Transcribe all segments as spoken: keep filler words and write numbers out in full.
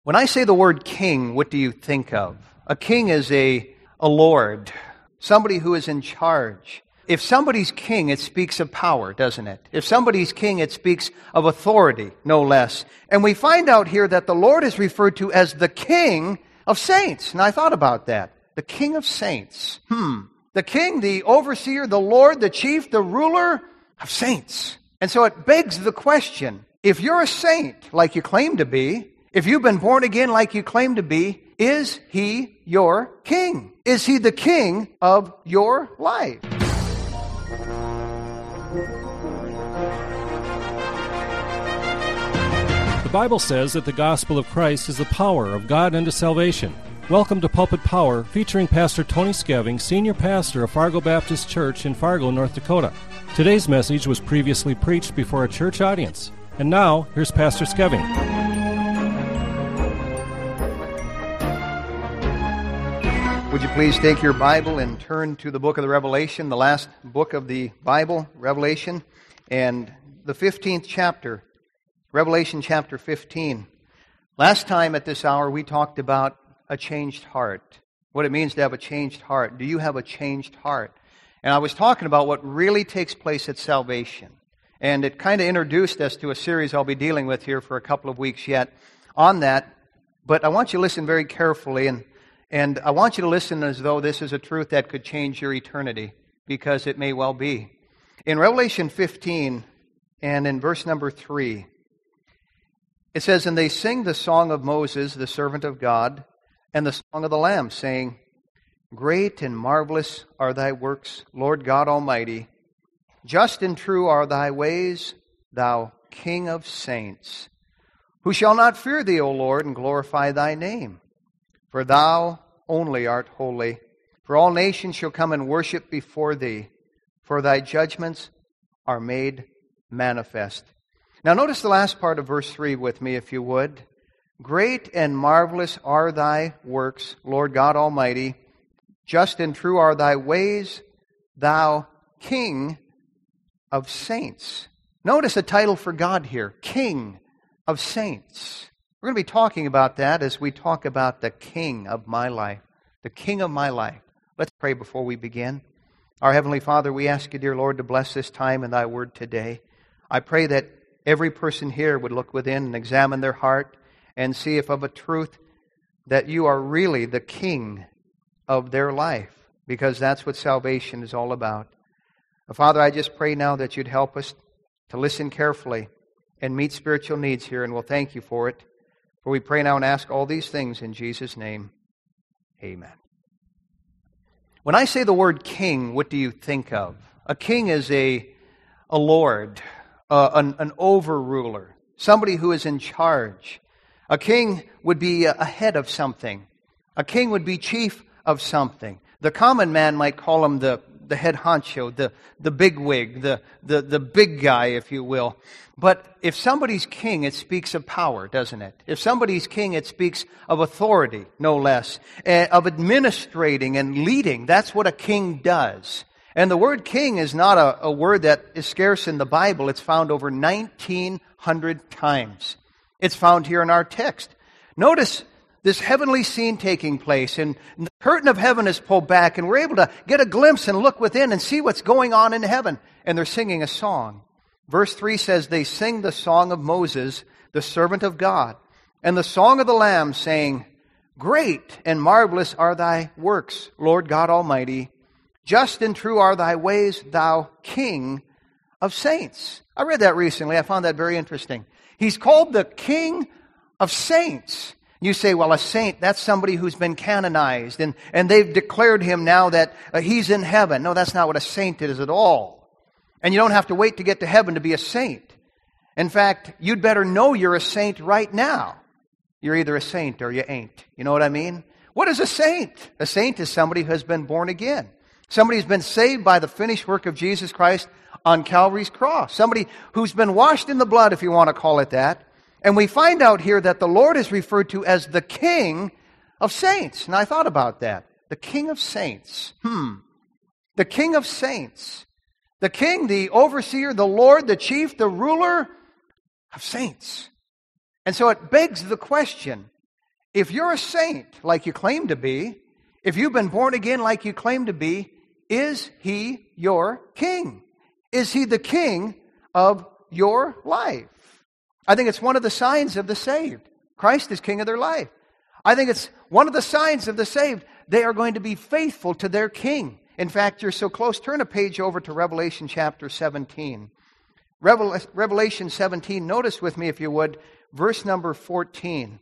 When I say the word king, what do you think of? A king is a, a lord, somebody who is in charge. If somebody's king, it speaks of power, doesn't it? If somebody's king, it speaks of authority, no less. And we find out here that the Lord is referred to as the King of saints. And I thought about that. The King of saints. Hmm. The king, the overseer, the Lord, the chief, the ruler of saints. And so it begs the question, if you're a saint like you claim to be, if you've been born again like you claim to be, is He your king? Is He the king of your life? The Bible says that the gospel of Christ is the power of God unto salvation. Welcome to Pulpit Power, featuring Pastor Tony Skeving, Senior Pastor of Fargo Baptist Church in Fargo, North Dakota. Today's message was previously preached before a church audience. And now, here's Pastor Skeving. Would you please take your Bible and turn to the book of the Revelation, the last book of the Bible, Revelation, and the fifteenth chapter, Revelation chapter fifteen. Last time at this hour, we talked about a changed heart, what it means to have a changed heart. Do you have a changed heart? And I was talking about what really takes place at salvation. And it kind of introduced us to a series I'll be dealing with here for a couple of weeks yet on that. But I want you to listen very carefully, and And I want you to listen as though this is a truth that could change your eternity, because it may well be. In Revelation fifteen, and in verse number three, it says, "And they sing the song of Moses, the servant of God, and the song of the Lamb, saying, Great and marvelous are thy works, Lord God Almighty. Just and true are thy ways, thou King of saints. Who shall not fear thee, O Lord, and glorify thy name? For thou only art holy. For all nations shall come and worship before thee, for thy judgments are made manifest." Now notice the last part of verse three with me, if you would. "Great and marvelous are thy works, Lord God Almighty. Just and true are thy ways, thou King of saints." Notice a title for God here, King of saints. We're going to be talking about that as we talk about the King of my life. The King of my life. Let's pray before we begin. Our Heavenly Father, we ask you, dear Lord, to bless this time in thy word today. I pray that every person here would look within and examine their heart and see if of a truth that you are really the King of their life, because that's what salvation is all about. Father, I just pray now that you'd help us to listen carefully and meet spiritual needs here, and we'll thank you for it. For we pray now and ask all these things in Jesus' name. Amen. When I say the word king, what do you think of? A king is a, a lord, uh, an, an overruler, somebody who is in charge. A king would be a head of something. A king would be chief of something. The common man might call him the, the head honcho, the, the bigwig, the, the, the big guy, if you will. But if somebody's king, it speaks of power, doesn't it? If somebody's king, it speaks of authority, no less, uh, of administrating and leading. That's what a king does. And the word king is not a, a word that is scarce in the Bible. It's found over nineteen hundred times. It's found here in our text. Notice this heavenly scene taking place, and the curtain of heaven is pulled back, and we're able to get a glimpse and look within and see what's going on in heaven. And they're singing a song. Verse three says, "They sing the song of Moses, the servant of God, and the song of the Lamb, saying, Great and marvelous are thy works, Lord God Almighty. Just and true are thy ways, thou King of saints." I read that recently. I found that very interesting. He's called the King of saints. You say, well, a saint, that's somebody who's been canonized, and, and they've declared him now that uh, he's in heaven. No, that's not what a saint is at all. And you don't have to wait to get to heaven to be a saint. In fact, you'd better know you're a saint right now. You're either a saint or you ain't. You know what I mean? What is a saint? A saint is somebody who has been born again. Somebody who's been saved by the finished work of Jesus Christ on Calvary's cross. Somebody who's been washed in the blood, if you want to call it that. And we find out here that the Lord is referred to as the King of saints. And I thought about that. The King of saints. Hmm. The King of saints. The King, the overseer, the Lord, the chief, the ruler of saints. And so it begs the question, If you're a saint like you claim to be, if you've been born again like you claim to be, is He your king? Is He the king of your life? I think it's one of the signs of the saved. Christ is king of their life. I think it's one of the signs of the saved. They are going to be faithful to their king. In fact, you're so close, turn a page over to Revelation chapter seventeen. Revel- Revelation seventeen, notice with me if you would, verse number fourteen.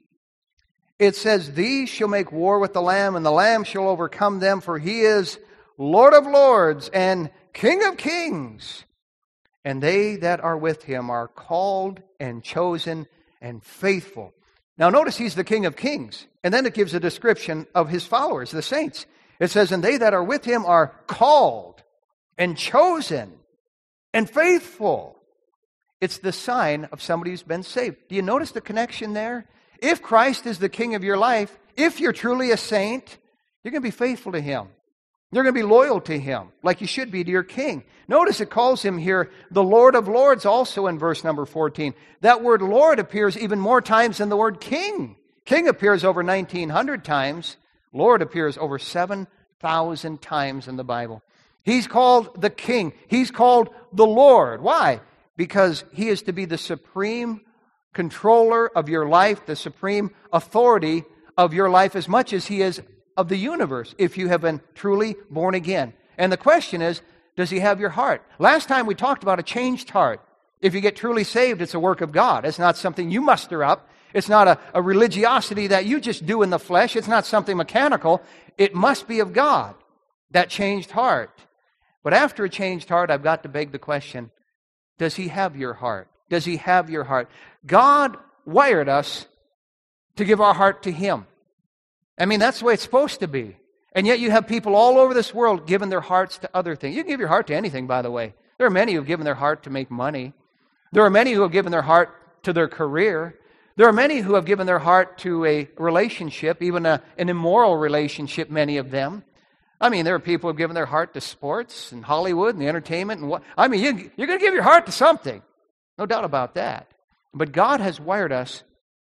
It says, "These shall make war with the Lamb, and the Lamb shall overcome them, for He is Lord of lords and King of kings. And they that are with Him are called and chosen and faithful." Now notice He's the King of kings. And then it gives a description of His followers, the saints. It says, "And they that are with Him are called and chosen and faithful." It's the sign of somebody who's been saved. Do you notice the connection there? If Christ is the king of your life, if you're truly a saint, you're going to be faithful to Him. You're going to be loyal to Him, like you should be to your king. Notice it calls Him here the Lord of lords also in verse number fourteen. That word Lord appears even more times than the word king. King appears over nineteen hundred times. Lord appears over seven thousand times in the Bible. He's called the king. He's called the Lord. Why? Because He is to be the supreme controller of your life, the supreme authority of your life, as much as He is of the universe, if you have been truly born again. And the question is, does He have your heart? Last time we talked about a changed heart. If you get truly saved, it's a work of God. It's not something you muster up. It's not a, a religiosity that you just do in the flesh. It's not something mechanical. It must be of God, that changed heart. But after a changed heart, I've got to beg the question, does He have your heart? Does He have your heart? God wired us to give our heart to Him. I mean, that's the way it's supposed to be. And yet you have people all over this world giving their hearts to other things. You can give your heart to anything, by the way. There are many who have given their heart to make money. There are many who have given their heart to their career. There are many who have given their heart to a relationship, even a, an immoral relationship, many of them. I mean, there are people who have given their heart to sports and Hollywood and the entertainment. and what. I mean, you, you're going to give your heart to something. No doubt about that. But God has wired us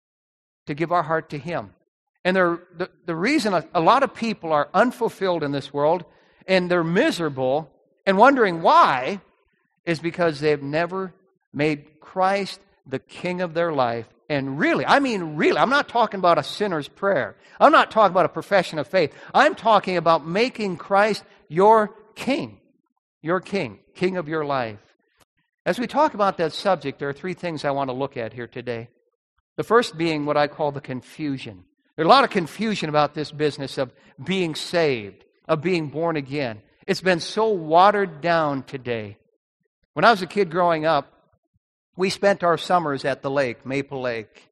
to give our heart to Him. And the, the reason a, a lot of people are unfulfilled in this world and they're miserable and wondering why is because they've never made Christ the king of their life. And really, I mean really, I'm not talking about a sinner's prayer. I'm not talking about a profession of faith. I'm talking about making Christ your king. Your king. King of your life. As we talk about that subject, there are three things I want to look at here today. The first being what I call the confusion. There's a lot of confusion about this business of being saved, of being born again. It's been so watered down today. When I was a kid growing up, we spent our summers at the lake, Maple Lake.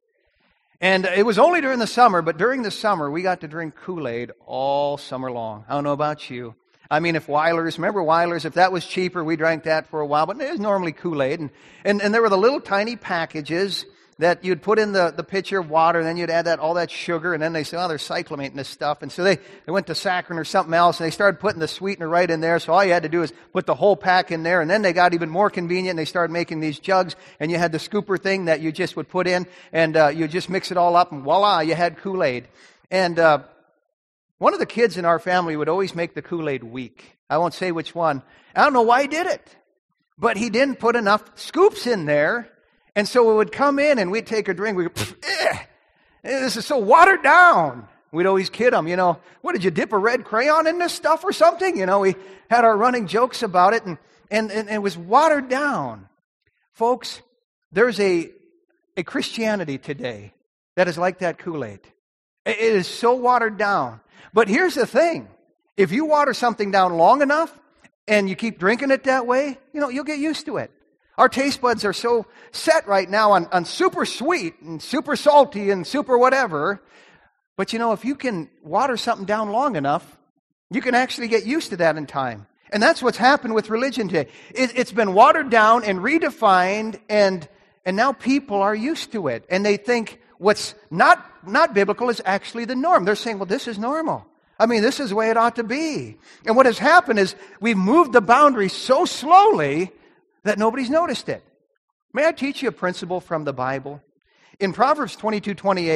And it was only during the summer, but during the summer, we got to drink Kool-Aid all summer long. I don't know about you. I mean, if Weiler's, remember Weiler's, if that was cheaper, we drank that for a while, but it was normally Kool-Aid. And, and, and there were the little tiny packages that you'd put in the, the pitcher of water, and then you'd add that all that sugar, and then they said, oh, they're cyclamating this stuff. And so they, they went to saccharin or something else, and they started putting the sweetener right in there, so all you had to do is put the whole pack in there, and then they got even more convenient, and they started making these jugs, and you had the scooper thing that you just would put in, and uh, you just mix it all up, and voila, you had Kool-Aid. And uh, one of the kids in our family would always make the Kool-Aid weak. I won't say which one. I don't know why he did it, but he didn't put enough scoops in there. And so it would come in and we'd take a drink. We'd go, eh, this is so watered down. We'd always kid him, you know, what, did you dip a red crayon in this stuff or something? You know, we had our running jokes about it, and, and, and it was watered down. Folks, there's a, a Christianity today that is like that Kool-Aid. It is so watered down. But here's the thing. If you water something down long enough and you keep drinking it that way, you know, you'll get used to it. Our taste buds are so set right now on, on super sweet and super salty and super whatever. But you know, if you can water something down long enough, you can actually get used to that in time. And that's what's happened with religion today. It, it's been watered down and redefined, and and now people are used to it. And they think what's not, not biblical is actually the norm. They're saying, well, this is normal. I mean, this is the way it ought to be. And what has happened is we've moved the boundary so slowly that nobody's noticed it. May I teach you a principle from the Bible? In Proverbs twenty-two twenty-eight,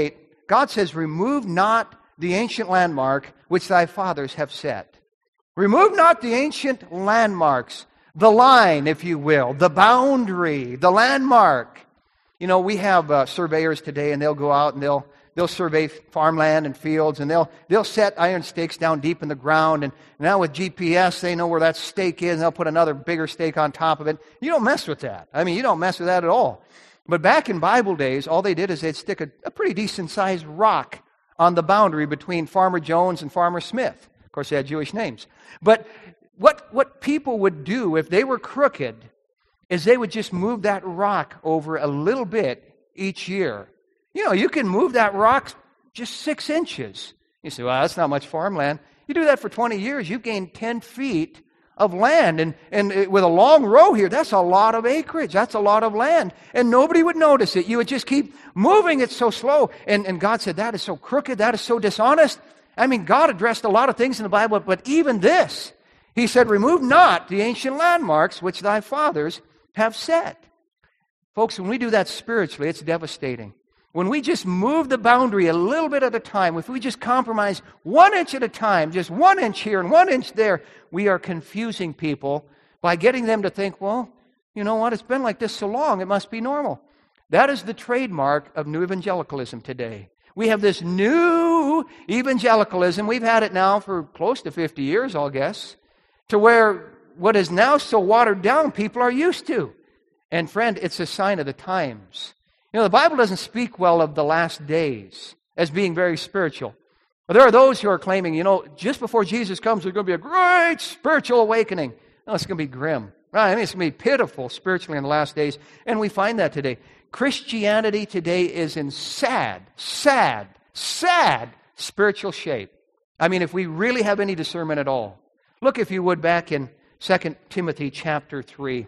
God says, remove not the ancient landmark which thy fathers have set. Remove not the ancient landmarks, the line, if you will, the boundary, the landmark. You know, we have uh, surveyors today, and they'll go out and they'll they'll survey farmland and fields, and they'll they'll set iron stakes down deep in the ground. And now with G P S, they know where that stake is, and they'll put another bigger stake on top of it. You don't mess with that. I mean, you don't mess with that at all. But back in Bible days, all they did is they'd stick a, a pretty decent-sized rock on the boundary between Farmer Jones and Farmer Smith. Of course, they had Jewish names. But what what people would do if they were crooked is they would just move that rock over a little bit each year. You know, you can move that rock just six inches. You say, well, that's not much farmland. You do that for twenty years, you've gained ten feet of land. And, and with a long row here, that's a lot of acreage. That's a lot of land. And nobody would notice it. You would just keep moving it so slow. And, and God said, that is so crooked. That is so dishonest. I mean, God addressed a lot of things in the Bible, but even this, He said, remove not the ancient landmarks which thy fathers have set. Folks, when we do that spiritually, it's devastating. When we just move the boundary a little bit at a time, if we just compromise one inch at a time, just one inch here and one inch there, we are confusing people by getting them to think, well, you know what, it's been like this so long, it must be normal. That is the trademark of new evangelicalism today. We have this new evangelicalism. We've had it now for close to fifty years, I'll guess, to where what is now so watered down, people are used to. And friend, it's a sign of the times. You know, the Bible doesn't speak well of the last days as being very spiritual. But there are those who are claiming, you know, just before Jesus comes, there's going to be a great spiritual awakening. No, it's going to be grim. Right? I mean, it's going to be pitiful spiritually in the last days. And we find that today. Christianity today is in sad, sad, sad spiritual shape. I mean, if we really have any discernment at all. Look, if you would, back in Second Timothy chapter three.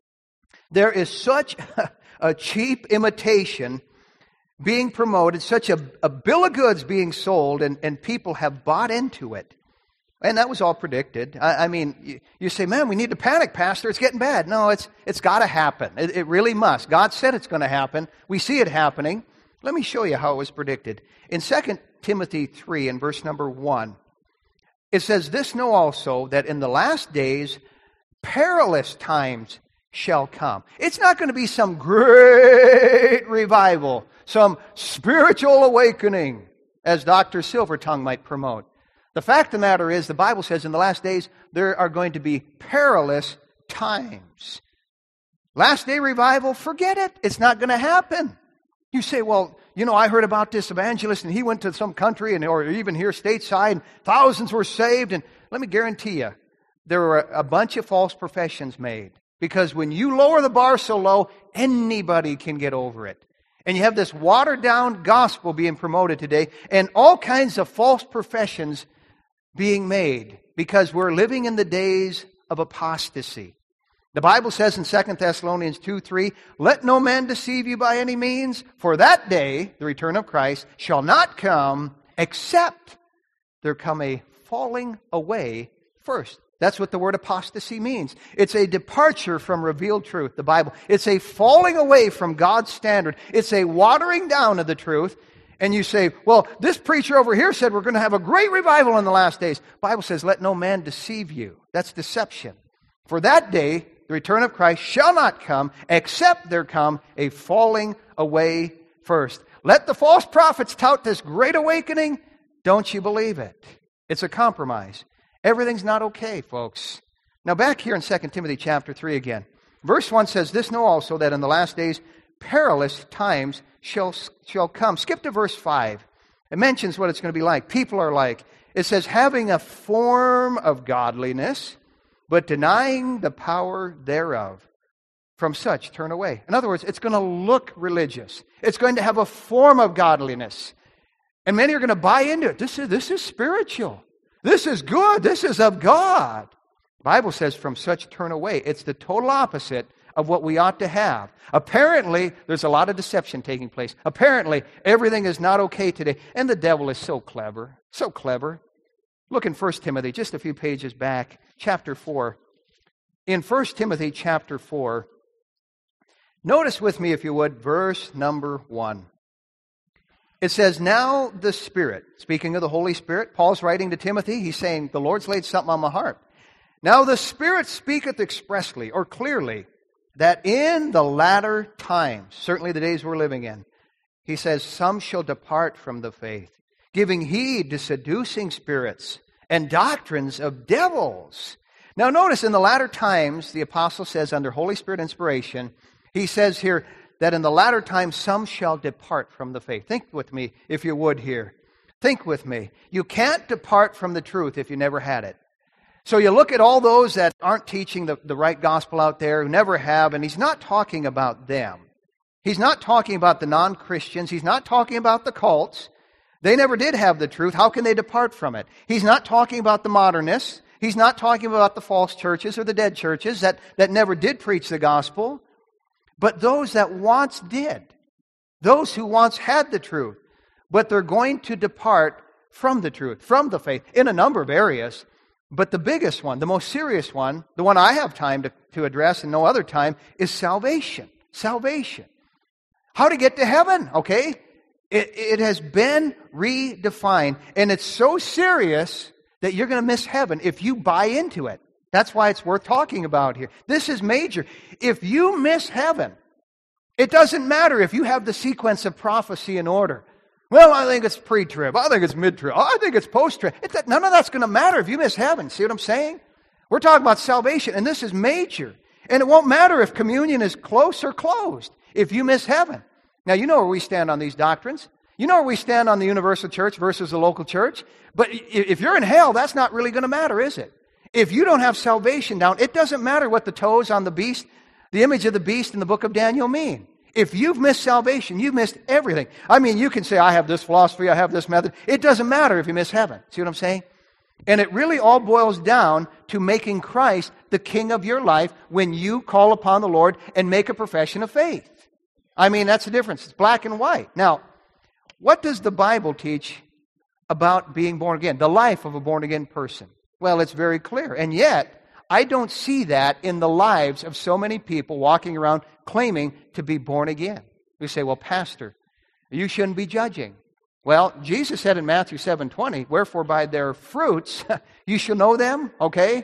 There is such a cheap imitation being promoted, such a, a bill of goods being sold, and, and people have bought into it. And that was all predicted. I, I mean, you, you say, man, we need to panic, Pastor. It's getting bad. No, it's it's got to happen. It, it really must. God said it's going to happen. We see it happening. Let me show you how it was predicted. In Second Timothy three, in verse number one, it says, this know also, that in the last days perilous times shall come. It's not going to be some great revival, some spiritual awakening, as Doctor Silvertongue might promote. The fact of the matter is, the Bible says in the last days, there are going to be perilous times. Last day revival, forget it. It's not going to happen. You say, well, you know, I heard about this evangelist, and he went to some country, and or even here stateside, and thousands were saved. And let me guarantee you, there were a bunch of false professions made. Because when you lower the bar so low, anybody can get over it. And you have this watered-down gospel being promoted today, and all kinds of false professions being made, because we're living in the days of apostasy. The Bible says in Second Thessalonians two three, let no man deceive you by any means, for that day, the return of Christ, shall not come, except there come a falling away first. That's what the word apostasy means. It's a departure from revealed truth, the Bible. It's a falling away from God's standard. It's a watering down of the truth. And you say, well, this preacher over here said we're going to have a great revival in the last days. The Bible says, let no man deceive you. That's deception. For that day, the return of Christ shall not come, except there come a falling away first. Let the false prophets tout this great awakening. Don't you believe it? It's a compromise. Everything's not okay, folks. Now back here in Second Timothy chapter three again. Verse one says, this know also, that in the last days perilous times shall, shall come. Skip to verse five. It mentions what it's going to be like. People are like. It says, having a form of godliness, but denying the power thereof. From such turn away. In other words, it's going to look religious. It's going to have a form of godliness. And many are going to buy into it. This is, this is spiritual. This is good. This is of God. The Bible says, from such turn away. It's the total opposite of what we ought to have. Apparently, there's a lot of deception taking place. Apparently, everything is not okay today. And the devil is so clever. So clever. Look in First Timothy, just a few pages back, chapter four. In First Timothy chapter four, notice with me, if you would, verse number one. It says, now the Spirit, speaking of the Holy Spirit, Paul's writing to Timothy, he's saying, the Lord's laid something on my heart. Now the Spirit speaketh expressly, or clearly, that in the latter times, certainly the days we're living in, he says, some shall depart from the faith, giving heed to seducing spirits and doctrines of devils. Now notice, in the latter times, the apostle says, under Holy Spirit inspiration, he says here, that in the latter times some shall depart from the faith. Think with me, if you would here. Think with me. You can't depart from the truth if you never had it. So you look at all those that aren't teaching the, the right gospel out there, who never have, and he's not talking about them. He's not talking about the non-Christians. He's not talking about the cults. They never did have the truth. How can they depart from it? He's not talking about the modernists. He's not talking about the false churches or the dead churches that, that never did preach the gospel. But those that once did, those who once had the truth, but they're going to depart from the truth, from the faith, in a number of areas. But the biggest one, the most serious one, the one I have time to, to address and no other time, is salvation. Salvation. How to get to heaven, okay? It, it has been redefined, and it's so serious that you're going to miss heaven if you buy into it. That's why it's worth talking about here. This is major. If you miss heaven, it doesn't matter if you have the sequence of prophecy in order. Well, I think it's pre-trib. I think it's mid-trib. I think it's post-trib. It, none of that's going to matter if you miss heaven. See what I'm saying? We're talking about salvation, and this is major. And it won't matter if communion is close or closed if you miss heaven. Now, you know where we stand on these doctrines. You know where we stand on the universal church versus the local church. But if you're in hell, that's not really going to matter, is it? If you don't have salvation down, it doesn't matter what the toes on the beast, the image of the beast in the book of Daniel mean. If you've missed salvation, you've missed everything. I mean, you can say, I have this philosophy, I have this method. It doesn't matter if you miss heaven. See what I'm saying? And it really all boils down to making Christ the king of your life when you call upon the Lord and make a profession of faith. I mean, that's the difference. It's black and white. Now, what does the Bible teach about being born again? The life of a born-again person. Well, it's very clear. And yet, I don't see that in the lives of so many people walking around claiming to be born again. We say, well, Pastor, you shouldn't be judging. Well, Jesus said in Matthew seven twenty, wherefore by their fruits you shall know them, okay?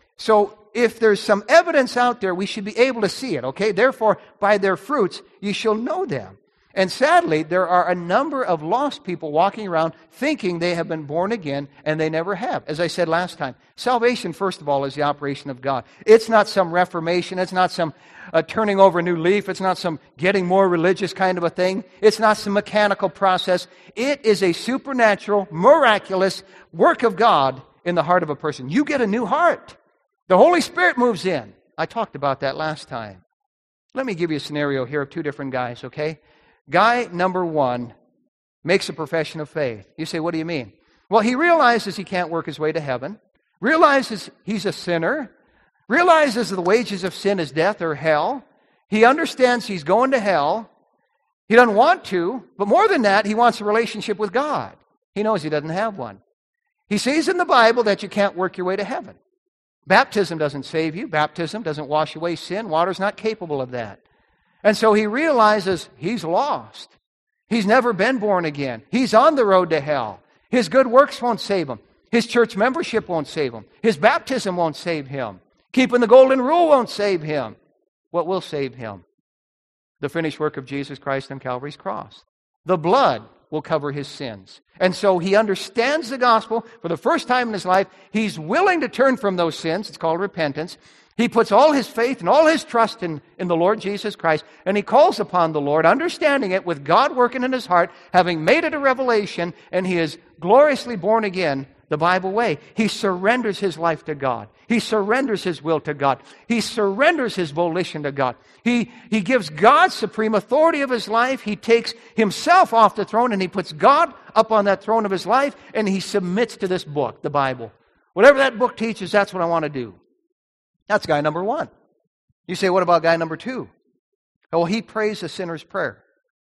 So if there's some evidence out there, we should be able to see it, okay? Therefore, by their fruits you shall know them. And sadly, there are a number of lost people walking around thinking they have been born again, and they never have. As I said last time, salvation, first of all, is the operation of God. It's not some reformation. It's not some uh, turning over a new leaf. It's not some getting more religious kind of a thing. It's not some mechanical process. It is a supernatural, miraculous work of God in the heart of a person. You get a new heart. The Holy Spirit moves in. I talked about that last time. Let me give you a scenario here of two different guys, okay? Guy number one makes a profession of faith. You say, what do you mean? Well, he realizes he can't work his way to heaven, realizes he's a sinner, realizes the wages of sin is death or hell. He understands he's going to hell. He doesn't want to, but more than that, he wants a relationship with God. He knows he doesn't have one. He sees in the Bible that you can't work your way to heaven. Baptism doesn't save you. Baptism doesn't wash away sin. Water's not capable of that. And so he realizes he's lost. He's never been born again. He's on the road to hell. His good works won't save him. His church membership won't save him. His baptism won't save him. Keeping the golden rule won't save him. What will save him? The finished work of Jesus Christ on Calvary's cross. The blood will cover his sins. And so he understands the gospel for the first time in his life. He's willing to turn from those sins. It's called repentance. He puts all his faith and all his trust in, in the Lord Jesus Christ, and he calls upon the Lord, understanding it with God working in his heart, having made it a revelation, and he is gloriously born again the Bible way. He surrenders his life to God. He surrenders his will to God. He surrenders his volition to God. He, he gives God supreme authority of his life. He takes himself off the throne, and he puts God up on that throne of his life, and he submits to this book, the Bible. Whatever that book teaches, that's what I want to do. That's guy number one. You say, what about guy number two? Oh, he prays the sinner's prayer.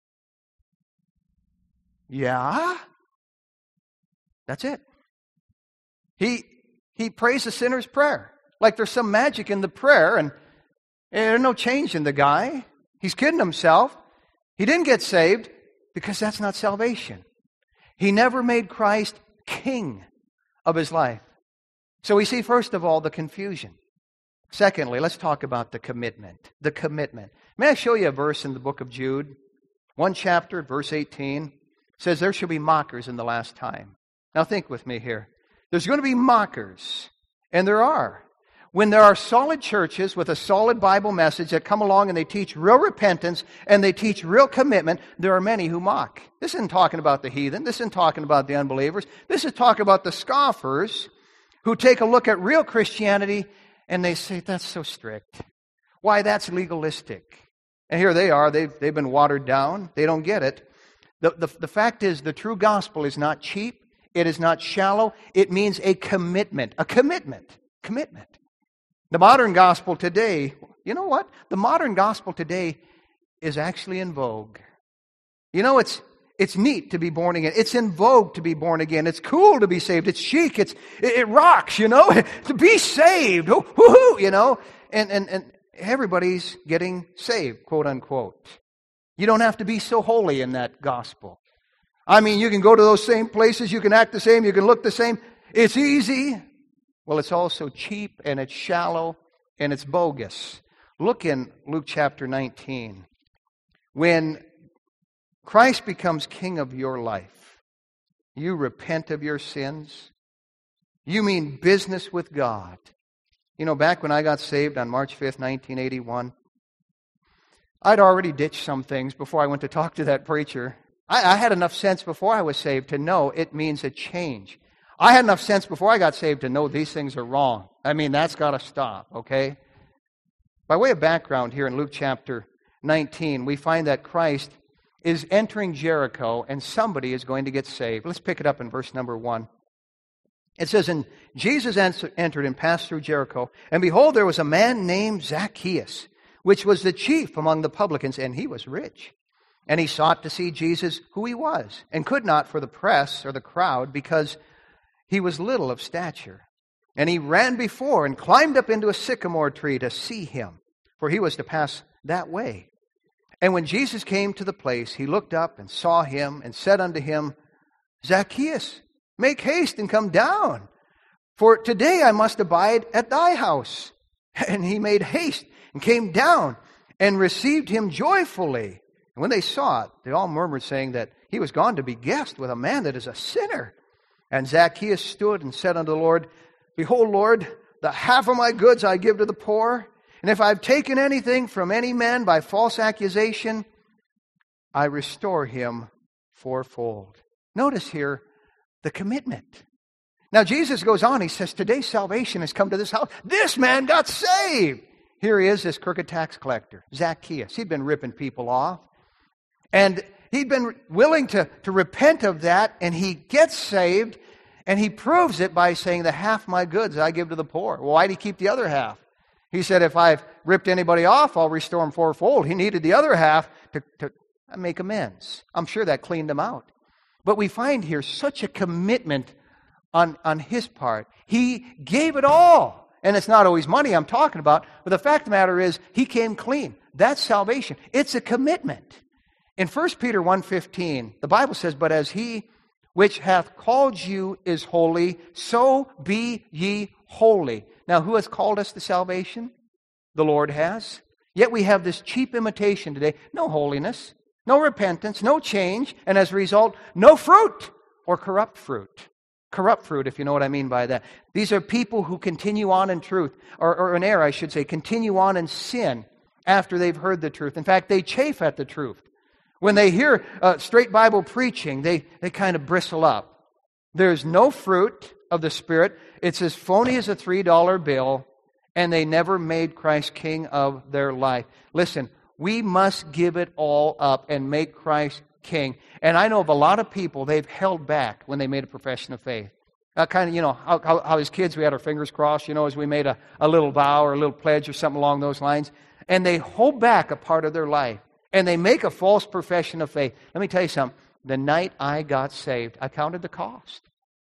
Yeah? That's it. He he prays the sinner's prayer. Like there's some magic in the prayer, and, and there's no change in the guy. He's kidding himself. He didn't get saved Because that's not salvation. He never made Christ king of his life. So we see, first of all, the confusion. Secondly, let's talk about the commitment. The commitment. May I show you a verse in the book of Jude? One chapter, verse eighteen, says, there shall be mockers in the last time. Now think with me here. There's going to be mockers, and there are. When there are solid churches with a solid Bible message that come along and they teach real repentance and they teach real commitment, there are many who mock. This isn't talking about the heathen. This isn't talking about the unbelievers. This is talking about the scoffers who take a look at real Christianity and they say, that's so strict. Why, that's legalistic. And here they are. They've, they've been watered down. They don't get it. The, the, the fact is, the true gospel is not cheap. It is not shallow. It means a commitment. A commitment. Commitment. The modern gospel today, you know what? The modern gospel today is actually in vogue. You know, it's it's neat to be born again. It's in vogue to be born again. It's cool to be saved. It's chic. It's it, it rocks, you know, to be saved. Woo-hoo, you know. And, and, and everybody's getting saved, quote unquote. You don't have to be so holy in that gospel. I mean, you can go to those same places. You can act the same. You can look the same. It's easy. Well, it's also cheap, and it's shallow, and it's bogus. Look in Luke chapter nineteen. When Christ becomes king of your life, you repent of your sins. You mean business with God. You know, back when I got saved on March fifth, nineteen eighty-one, I'd already ditched some things before I went to talk to that preacher. I, I had enough sense before I was saved to know it means a change. I had enough sense before I got saved to know these things are wrong. I mean, that's got to stop, okay? By way of background here in Luke chapter nineteen, we find that Christ is entering Jericho and somebody is going to get saved. Let's pick it up in verse number one. It says, and Jesus entered and passed through Jericho, and behold, there was a man named Zacchaeus, which was the chief among the publicans, and he was rich. And he sought to see Jesus, who he was, and could not for the press or the crowd, because he was little of stature. And he ran before and climbed up into a sycamore tree to see him, for he was to pass that way. And when Jesus came to the place, he looked up and saw him and said unto him, Zacchaeus, make haste and come down, for today I must abide at thy house. And he made haste and came down and received him joyfully. And when they saw it, they all murmured, saying that he was gone to be guest with a man that is a sinner. And Zacchaeus stood and said unto the Lord, Behold, Lord, the half of my goods I give to the poor, and if I've taken anything from any man by false accusation, I restore him fourfold. Notice here the commitment. Now Jesus goes on, he says, today's salvation has come to this house. This man got saved. Here he is, this crooked tax collector, Zacchaeus. He'd been ripping people off. And he'd been willing to, to repent of that, and he gets saved, and he proves it by saying, the half my goods I give to the poor. Well, why did he keep the other half? He said, if I've ripped anybody off, I'll restore him fourfold. He needed the other half to, to make amends. I'm sure that cleaned him out. But we find here such a commitment on, on his part. He gave it all. And it's not always money I'm talking about, but the fact of the matter is, he came clean. That's salvation. It's a commitment. In First Peter one fifteen, the Bible says, But as he which hath called you is holy, so be ye holy. Now, who has called us to salvation? The Lord has. Yet we have this cheap imitation today. No holiness, no repentance, no change, and as a result, no fruit or corrupt fruit. Corrupt fruit, if you know what I mean by that. These are people who continue on in truth, or, or in error, I should say, continue on in sin after they've heard the truth. In fact, they chafe at the truth. When they hear uh, straight Bible preaching, they, they kind of bristle up. There's no fruit of the Spirit. It's as phony as a three dollar bill, and they never made Christ king of their life. Listen, we must give it all up and make Christ king. And I know of a lot of people, they've held back when they made a profession of faith. Uh, kind of, you know, how, how, how as kids we had our fingers crossed, you know, as we made a, a little vow or a little pledge or something along those lines. And they hold back a part of their life. And they make a false profession of faith. Let me tell you something. The night I got saved, I counted the cost.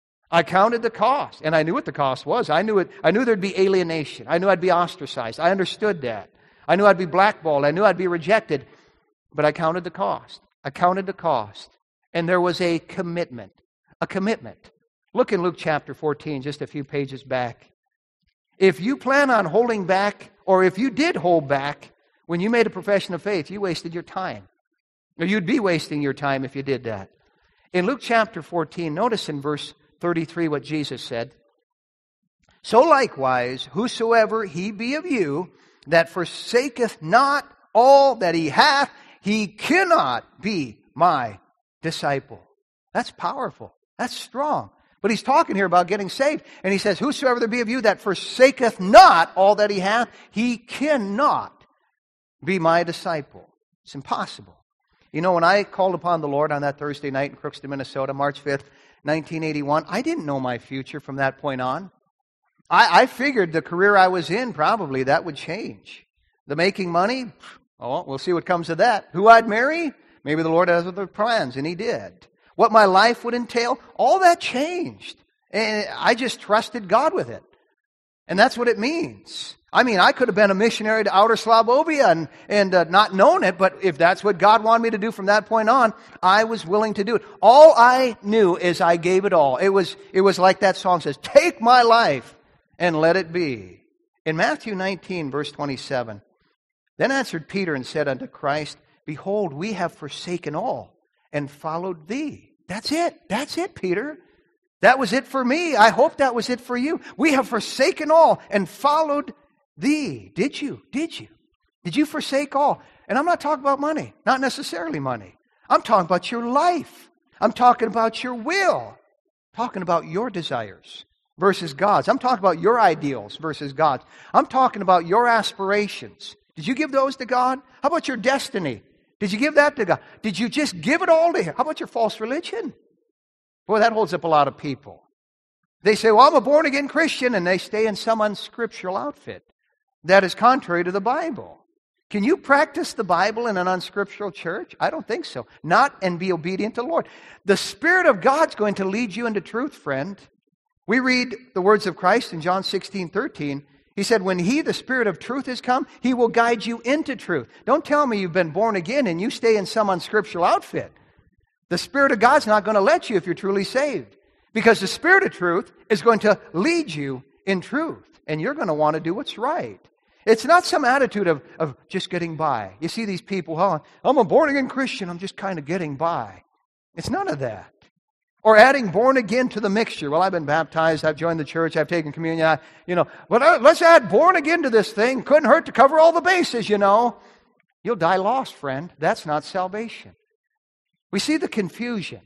I counted the cost. And I knew what the cost was. I knew it. I knew there'd be alienation. I knew I'd be ostracized. I understood that. I knew I'd be blackballed. I knew I'd be rejected. But I counted the cost. I counted the cost. And there was a commitment. A commitment. Look in Luke chapter fourteen, just a few pages back. If you plan on holding back, or if you did hold back when you made a profession of faith, you wasted your time. Or you'd be wasting your time if you did that. In Luke chapter fourteen, notice in verse thirty-three what Jesus said. So likewise, whosoever he be of you that forsaketh not all that he hath, he cannot be my disciple. That's powerful. That's strong. But he's talking here about getting saved. And he says, whosoever there be of you that forsaketh not all that he hath, he cannot be my disciple. It's impossible. You know, when I called upon the Lord on that Thursday night in Crookston, Minnesota, March fifth, nineteen eighty-one, I didn't know my future from that point on. I, I figured the career I was in, probably that would change. The making money, oh, we'll see what comes of that. Who I'd marry, maybe the Lord has other plans, and He did. What my life would entail, all that changed. And I just trusted God with it. And that's what it means. I mean, I could have been a missionary to outer Slavovia and, and uh, not known it, but if that's what God wanted me to do from that point on, I was willing to do it. All I knew is I gave it all. It was, it was like that song says, take my life and let it be. In Matthew nineteen, verse twenty-seven, then answered Peter and said unto Christ, behold, we have forsaken all and followed thee. That's it. That's it, Peter. That was it for me. I hope that was it for you. We have forsaken all and followed thee. Did you? Did you? Did you forsake all? And I'm not talking about money. Not necessarily money. I'm talking about your life. I'm talking about your will. I'm talking about your desires versus God's. I'm talking about your ideals versus God's. I'm talking about your aspirations. Did you give those to God? How about your destiny? Did you give that to God? Did you just give it all to Him? How about your false religion? Boy, that holds up a lot of people. They say, well, I'm a born-again Christian, and they stay in some unscriptural outfit. That is contrary to the Bible. Can you practice the Bible in an unscriptural church? I don't think so. Not and be obedient to the Lord. The Spirit of God's going to lead you into truth, friend. We read the words of Christ in John sixteen thirteen. He said, when He, the Spirit of truth, has come, He will guide you into truth. Don't tell me you've been born again and you stay in some unscriptural outfit. The Spirit of God's not going to let you if you're truly saved. Because the Spirit of truth is going to lead you in truth. And you're going to want to do what's right. It's not some attitude of, of just getting by. You see these people, oh, I'm a born-again Christian, I'm just kind of getting by. It's none of that. Or adding born again to the mixture. Well, I've been baptized, I've joined the church, I've taken communion, I, you know, but uh, let's add born again to this thing. Couldn't hurt to cover all the bases, you know. You'll die lost, friend. That's not salvation. We see the confusion.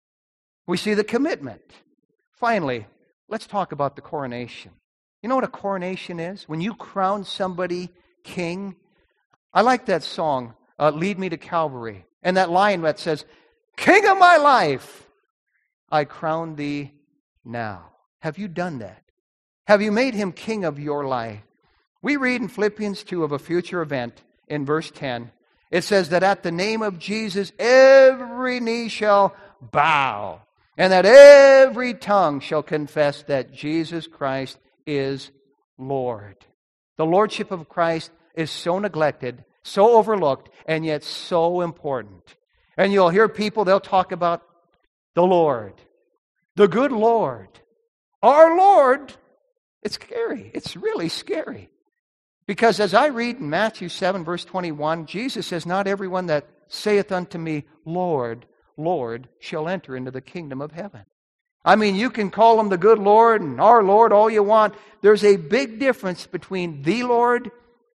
We see the commitment. Finally, let's talk about the coronation. You know what a coronation is? When you crown somebody king. I like that song, uh, Lead Me to Calvary. And that line that says, King of my life, I crown thee now. Have you done that? Have you made Him king of your life? We read in Philippians two of a future event in verse ten. It says that at the name of Jesus, every knee shall bow, and that every tongue shall confess that Jesus Christ is Lord. The Lordship of Christ is so neglected, so overlooked, and yet so important. And you'll hear people, they'll talk about the Lord, the good Lord, our Lord. It's scary. It's really scary. Because as I read in Matthew seven, verse twenty-one, Jesus says, not everyone that saith unto me, Lord, Lord, shall enter into the kingdom of heaven. I mean, you can call Him the good Lord and our Lord all you want. There's a big difference between the Lord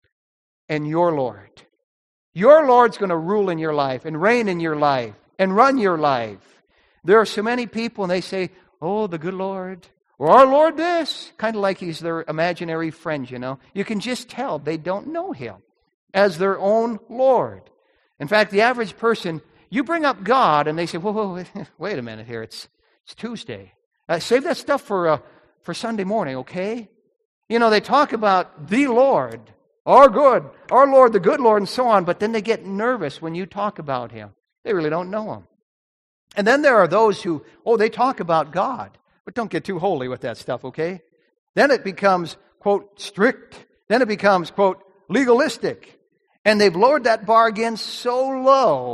and your Lord. Your Lord's going to rule in your life and reign in your life and run your life. There are so many people and they say, oh, the good Lord, or our Lord this, kind of like He's their imaginary friend, you know. You can just tell they don't know Him as their own Lord. In fact, the average person, you bring up God and they say, whoa, whoa, wait a minute here, it's it's Tuesday. Uh, save that stuff for uh, for Sunday morning, okay? You know, they talk about the Lord, our good, our Lord, the good Lord, and so on, but then they get nervous when you talk about Him. They really don't know Him. And then there are those who, oh, they talk about God, but don't get too holy with that stuff, okay? Then it becomes, quote, strict. Then it becomes, quote, legalistic. And they've lowered that bar again so low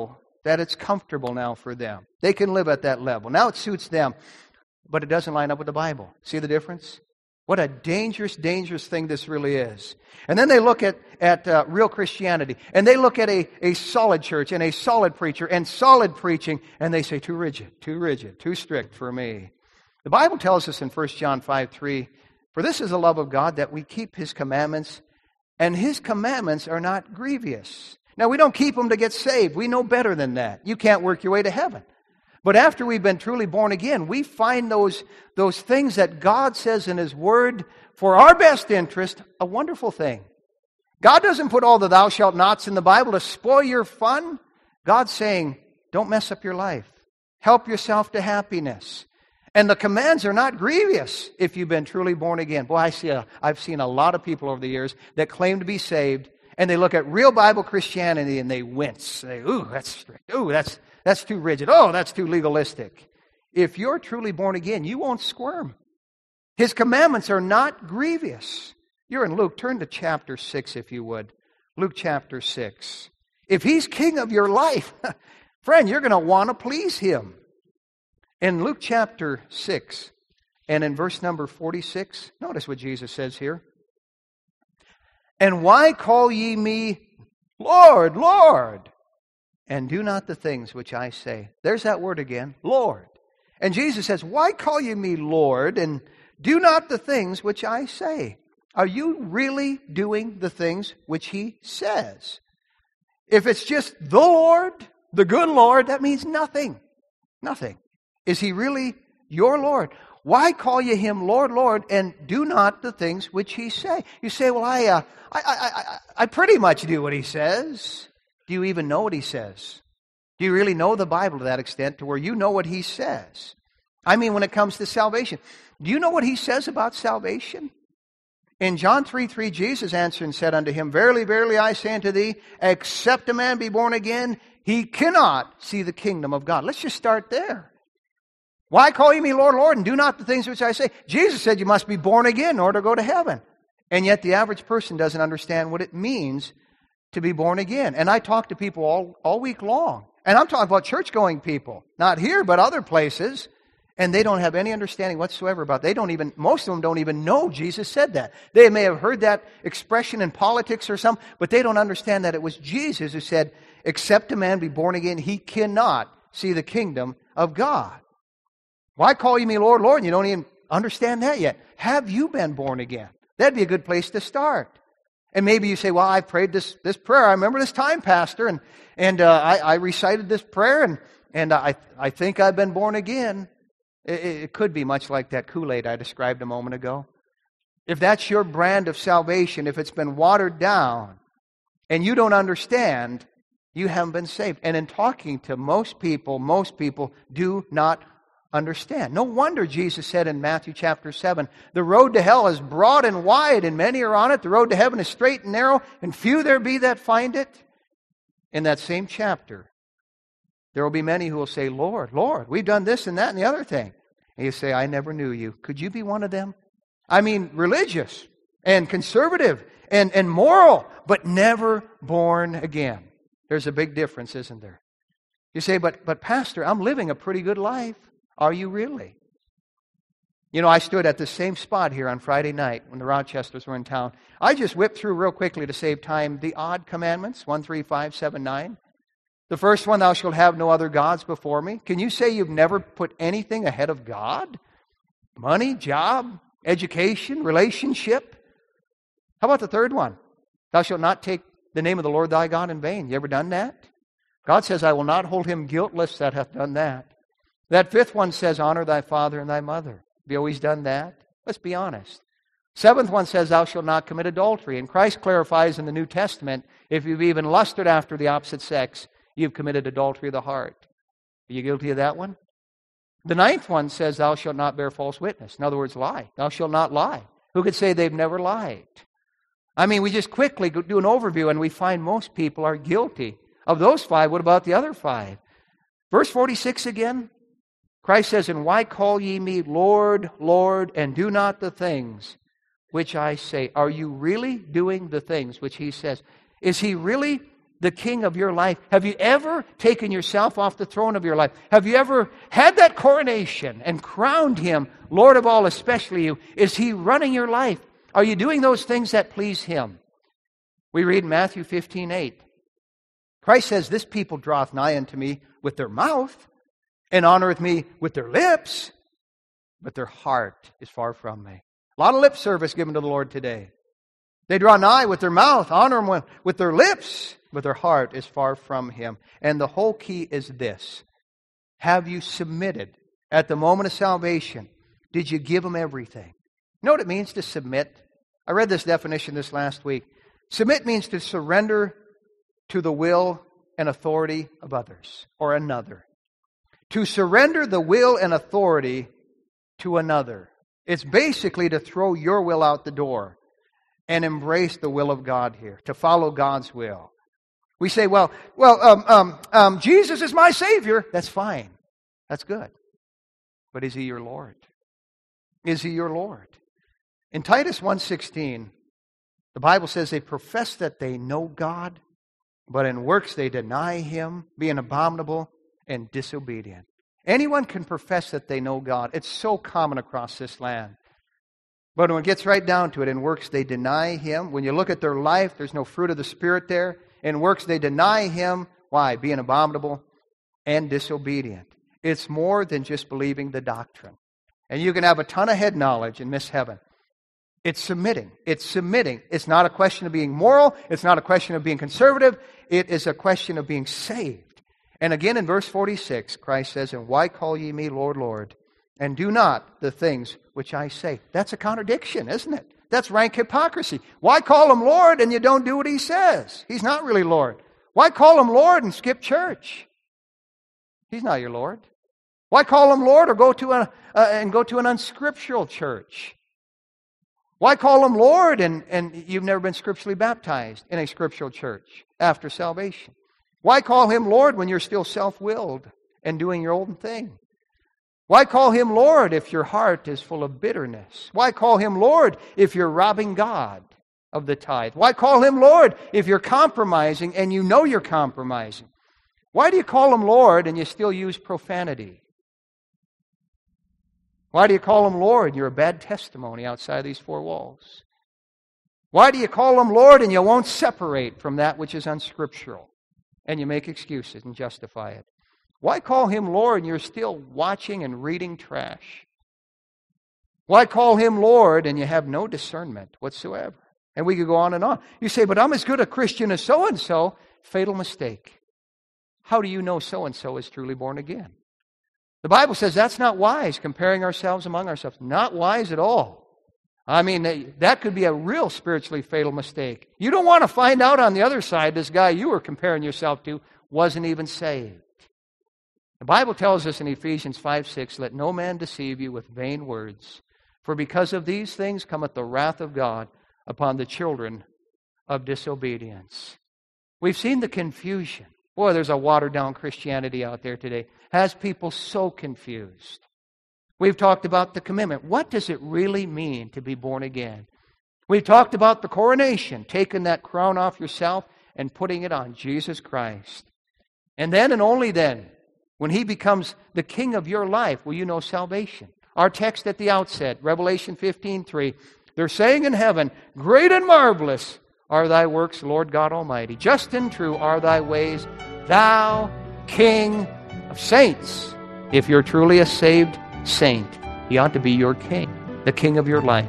that it's comfortable now for them. They can live at that level. Now it suits them, but it doesn't line up with the Bible. See the difference? What a dangerous, dangerous thing this really is. And then they look at, at uh, real Christianity, and they look at a, a solid church and a solid preacher and solid preaching, and they say, too rigid, too rigid, too strict for me. The Bible tells us in First John five three, for this is the love of God, that we keep His commandments, and His commandments are not grievous. Now, we don't keep them to get saved. We know better than that. You can't work your way to heaven. But after we've been truly born again, we find those, those things that God says in His Word for our best interest, a wonderful thing. God doesn't put all the thou shalt nots in the Bible to spoil your fun. God's saying, don't mess up your life. Help yourself to happiness. And the commands are not grievous if you've been truly born again. Boy, I see a, I've seen a lot of people over the years that claim to be saved, and they look at real Bible Christianity and they wince. They, ooh, that's strict. Ooh, that's... That's too rigid. Oh, that's too legalistic. If you're truly born again, you won't squirm. His commandments are not grievous. You're in Luke. Turn to chapter six, if you would. Luke chapter six. If He's king of your life, friend, you're going to want to please Him. In Luke chapter six, and in verse number forty-six, notice what Jesus says here. And why call ye me Lord, Lord? And do not the things which I say. There's that word again, Lord. And Jesus says, why call you me Lord, and do not the things which I say? Are you really doing the things which He says? If it's just the Lord, the good Lord, that means nothing. Nothing. Is He really your Lord? Why call you Him Lord, Lord, and do not the things which He say? You say, well, I, uh, I, I, I, I pretty much do what He says. Do you even know what He says? Do you really know the Bible to that extent to where you know what He says? I mean, when it comes to salvation. Do you know what He says about salvation? In John three three, Jesus answered and said unto him, verily, verily, I say unto thee, except a man be born again, he cannot see the kingdom of God. Let's just start there. Why call you me Lord, Lord, and do not the things which I say? Jesus said you must be born again in order to go to heaven. And yet the average person doesn't understand what it means to be born again. And I talk to people all, all week long. And I'm talking about church-going people. Not here, but other places. And they don't have any understanding whatsoever about it. They don't even, most of them don't even know Jesus said that. They may have heard that expression in politics or something, but they don't understand that it was Jesus who said, except a man be born again, he cannot see the kingdom of God. Why call you me Lord, Lord? And you don't even understand that yet. Have you been born again? That'd be a good place to start. And maybe you say, well, I prayed this, this prayer. I remember this time, Pastor, and, and uh, I, I recited this prayer, and, and I, I think I've been born again. It, it could be much like that Kool-Aid I described a moment ago. If that's your brand of salvation, if it's been watered down, and you don't understand, you haven't been saved. And in talking to most people, most people do not understand. No wonder Jesus said in Matthew chapter seven, the road to hell is broad and wide, and many are on it. The road to heaven is straight and narrow, and few there be that find it. In that same chapter, there will be many who will say, Lord, Lord, we've done this and that and the other thing. And you say, I never knew you. Could you be one of them? I mean, religious and conservative and, and moral, but never born again. There's a big difference, isn't there? You say, but, but Pastor, I'm living a pretty good life. Are you really? You know, I stood at the same spot here on Friday night when the Rochesters were in town. I just whipped through real quickly to save time the odd commandments, one, three, five, seven, nine. The first one, thou shalt have no other gods before me. Can you say you've never put anything ahead of God? Money, job, education, relationship. How about the third one? Thou shalt not take the name of the Lord thy God in vain. You ever done that? God says, I will not hold him guiltless that hath done that. That fifth one says, honor thy father and thy mother. Have you always done that? Let's be honest. Seventh one says, thou shalt not commit adultery. And Christ clarifies in the New Testament, if you've even lusted after the opposite sex, you've committed adultery of the heart. Are you guilty of that one? The ninth one says, thou shalt not bear false witness. In other words, lie. Thou shalt not lie. Who could say they've never lied? I mean, we just quickly do an overview and we find most people are guilty. Of those five, what about the other five? Verse forty-six again. Christ says, and why call ye me Lord, Lord, and do not the things which I say? Are you really doing the things which he says? Is he really the king of your life? Have you ever taken yourself off the throne of your life? Have you ever had that coronation and crowned him Lord of all, especially you? Is he running your life? Are you doing those things that please him? We read in Matthew fifteen eight. Christ says, this people draweth nigh unto me with their mouth, and honoreth me with their lips, but their heart is far from me. A lot of lip service given to the Lord today. They draw nigh with their mouth, honor him with their lips, but their heart is far from him. And the whole key is this. Have you submitted at the moment of salvation? Did you give him everything? You know what it means to submit? I read this definition this last week. Submit means to surrender to the will and authority of others or another. To surrender the will and authority to another. It's basically to throw your will out the door and embrace the will of God here, to follow God's will. We say, well, well, um, um, um, Jesus is my Savior. That's fine. That's good. But is he your Lord? Is he your Lord? In Titus one sixteen, the Bible says they profess that they know God, but in works they deny him, being abominable and disobedient. Anyone can profess that they know God. It's so common across this land. But when it gets right down to it, in works they deny him. When you look at their life, there's no fruit of the Spirit there. In works they deny him. Why? Being abominable and disobedient. It's more than just believing the doctrine. And you can have a ton of head knowledge and miss heaven. It's submitting. It's submitting. It's not a question of being moral. It's not a question of being conservative. It is a question of being saved. And again in verse forty-six, Christ says, and why call ye me Lord, Lord, and do not the things which I say? That's a contradiction, isn't it? That's rank hypocrisy. Why call him Lord and you don't do what he says? He's not really Lord. Why call him Lord and skip church? He's not your Lord. Why call him Lord or go to a, uh, and go to an unscriptural church? Why call him Lord and, and you've never been scripturally baptized in a scriptural church after salvation? Why call him Lord when you're still self-willed and doing your own thing? Why call him Lord if your heart is full of bitterness? Why call him Lord if you're robbing God of the tithe? Why call him Lord if you're compromising and you know you're compromising? Why do you call him Lord and you still use profanity? Why do you call him Lord and you're a bad testimony outside these four walls? Why do you call him Lord and you won't separate from that which is unscriptural and you make excuses and justify it? Why call him Lord and you're still watching and reading trash? Why call him Lord and you have no discernment whatsoever? And we could go on and on. You say, but I'm as good a Christian as so-and-so. Fatal mistake. How do you know so-and-so is truly born again? The Bible says that's not wise, comparing ourselves among ourselves. Not wise at all. I mean, that could be a real spiritually fatal mistake. You don't want to find out on the other side this guy you were comparing yourself to wasn't even saved. The Bible tells us in Ephesians five six, let no man deceive you with vain words, for because of these things cometh the wrath of God upon the children of disobedience. We've seen the confusion. Boy, there's a watered-down Christianity out there today. Has people so confused. We've talked about the commitment. What does it really mean to be born again? We've talked about the coronation, taking that crown off yourself and putting it on Jesus Christ. And then and only then, when he becomes the king of your life, will you know salvation. Our text at the outset, Revelation fifteen three, they're saying in heaven, great and marvelous are thy works, Lord God Almighty. Just and true are thy ways, thou King of saints. If you're truly a saved saint, he ought to be your king, the king of your life.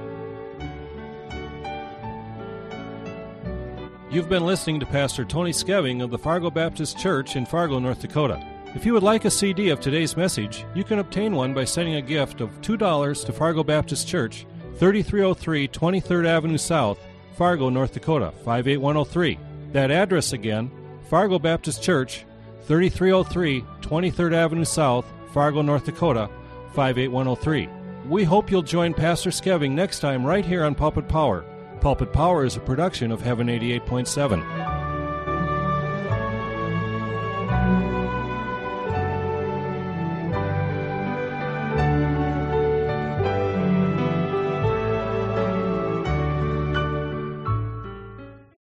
You've been listening to Pastor Tony Skeving of the Fargo Baptist Church in Fargo, North Dakota. If you would like a C D of today's message, you can obtain one by sending a gift of two dollars to Fargo Baptist Church, thirty-three oh three twenty-third Avenue South, Fargo, North Dakota, five eight one oh three. That address again, Fargo Baptist Church, thirty-three oh three twenty-third Avenue South, Fargo, North Dakota, five eight one oh three. We hope you'll join Pastor Skeving next time right here on Pulpit Power. Pulpit Power is a production of Heaven eighty-eight point seven.